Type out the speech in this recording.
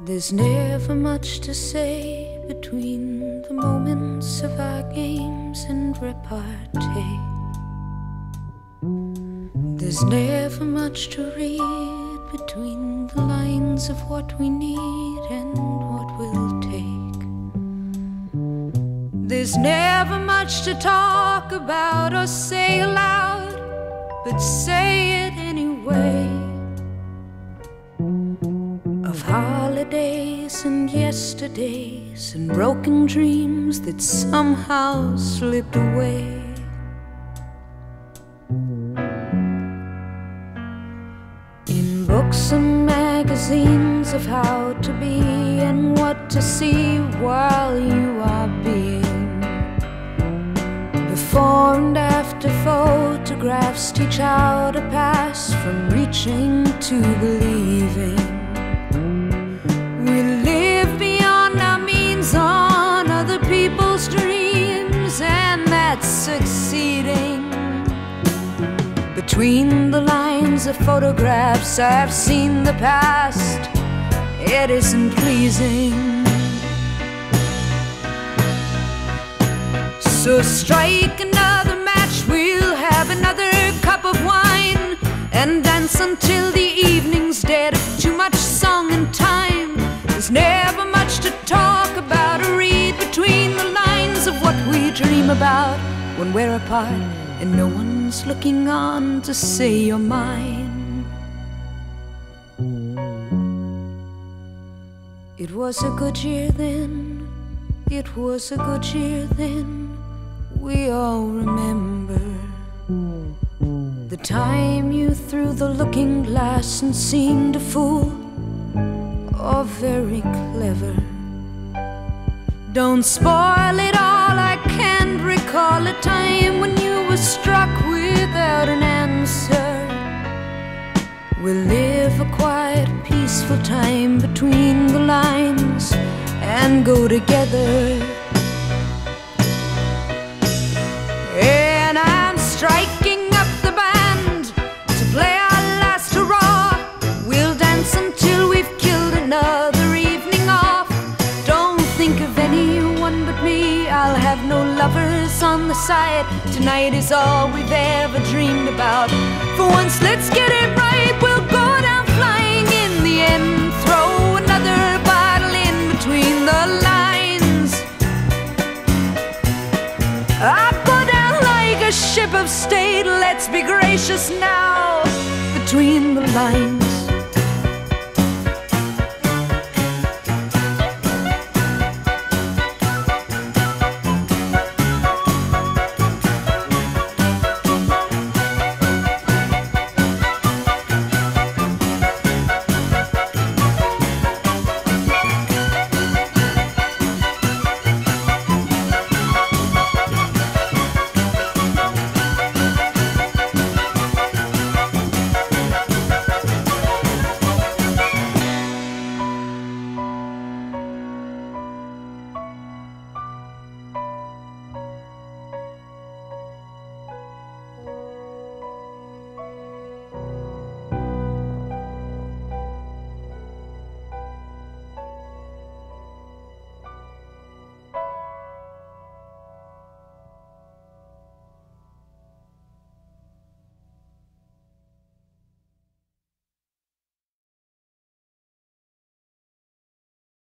There's never much to say between the moments of our games and repartee. There's never much to read between the lines of what we need and what we'll take. There's never much to talk about or say aloud, but say it anyway. Of holidays and yesterdays and broken dreams that somehow slipped away. In books and magazines of how to be and what to see while you are being. Before and after photographs teach how to pass from reaching to believing. We live beyond our means on other people's dreams, and that's succeeding. Between the lines of photographs I've seen the past, it isn't pleasing. So strike another match, we'll have another cup of wine, and dance until the evening's dead of too much song and time. There's never much to talk about or read between the lines of what we dream about when we're apart and no one's looking on to say you're mine. It was a good year then, it was a good year then. We all remember the time you threw the looking glass and seemed a fool or very clever. Don't spoil it all, I can't recall a time when you were struck without an answer. We'll live a quiet, peaceful time between the lines and go together. And I'm striking up the band to play our last hurrah. We'll dance until we've killed another evening off. Don't think of anyone but me, I'll have no lovers on the side. Tonight is all we've ever dreamed about. For once, let's get it right, we'll go down flying in the end. Throw another bottle in between the lines. I'll go down like a ship of state. Let's be gracious now between the lines.